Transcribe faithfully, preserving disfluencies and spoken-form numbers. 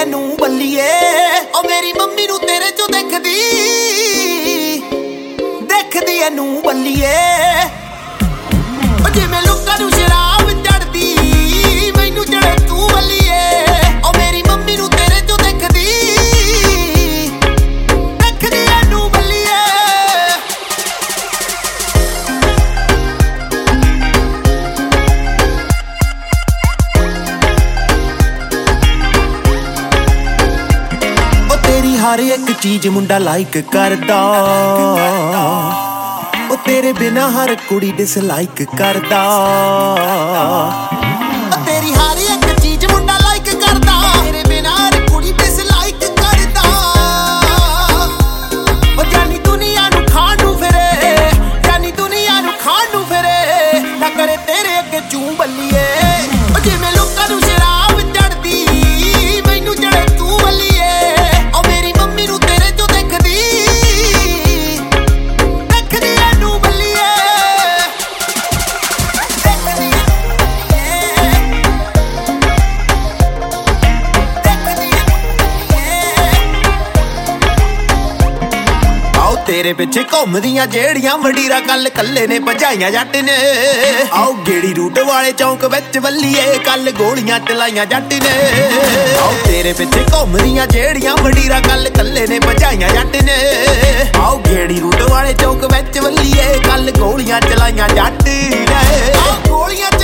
ਇਹਨੂੰ ਬੱਲੀਏ ਓ ਮੇਰੀ ਮੰਮੀ ਨੂੰ ਤੇਰੇ ਚੋਂ ਦੇਖਦੀ ਦੇਖਦੀ ਇਹਨੂੰ ਬੱਲੀਏ ਓ ਜਿਵੇਂ ਲੋਕਾਂ ਨੂੰ ਸ਼ਰਾਬ ਚੜਦੀ ਮੈਨੂੰ ਚੜੇ ਤੂੰ ਬੱਲੀਏ ਓ ਮੇਰੀ ਮੰਮੀ ਨੂੰ ਤੇਰੇ ਚੋਂ ਦੇਖਦੀ ਦੇਖਦੀ ਇਹਨੂੰ ਬੱਲੀਏ हर एक चीज मुंडा लाइक करदा ओ तेरे बिना हर कुड़ी डिसलाइक करदा ओ तेरी हर एक चीज मुंडा लाइक करदा तेरे बिना हर कुड़ी डिसलाइक करदा ओ जानी दुनिया नु खाण नु फिरे जानी दुनिया नु खाण नु फिरे ना करे तेरे अगे चूं बल्लीए ओ जिवें लोकां नु शराब चढ़दी मैनू चढ़े तू बल्लीए तेरे पिछे घूमदियां जेड़ियां वडीरा कल कल्ले ने भजाइयां जट ने आओ गेड़ी रूट वाले चौंक विच वल्लीए कल गोलियां चलाइयां जट ने आओ तेरे पिछे घूमदियां जेड़ियां वडीरा कल कल्ले ने भजाइयां जट ने आओ गेड़ी रूट वाले चौंक विच वल्लीए कल गोलियां चलाइयां जट ने आओ गोलियां